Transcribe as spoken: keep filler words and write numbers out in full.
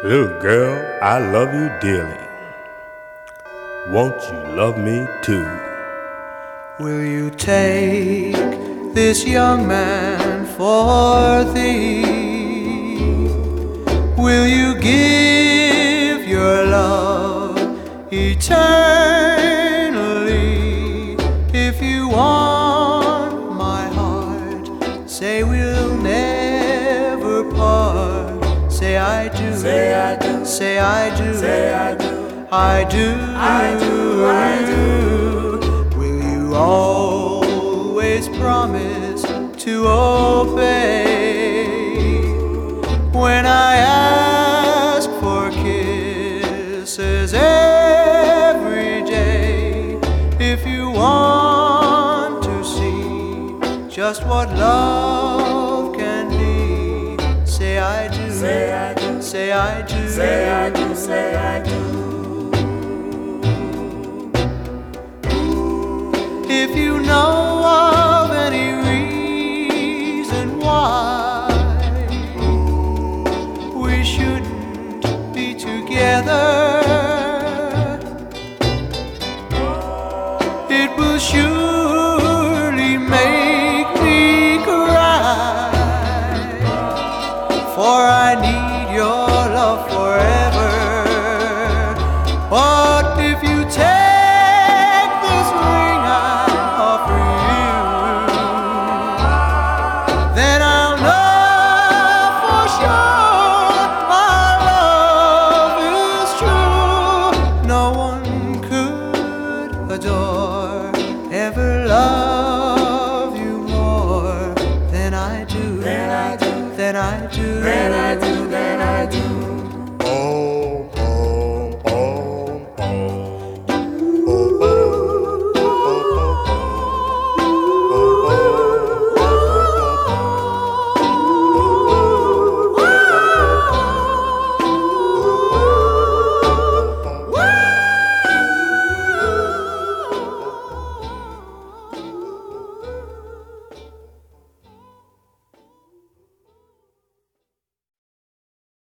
Little girl, I love you dearly. Won't you love me too? Will you take this young man for thee? Will you give your love eternally? If you want my heart, say we'll never part. Say I do, say I do, say I do, say I do, I do, I do, I do. Will you always promise to obey when I ask for kisses every day? If you want to see just what love can be, say I do, say I do, say I do, say I do, say I do. If you know of any reason why we shouldn't be together, it will surely make me cry, for I need your love forever.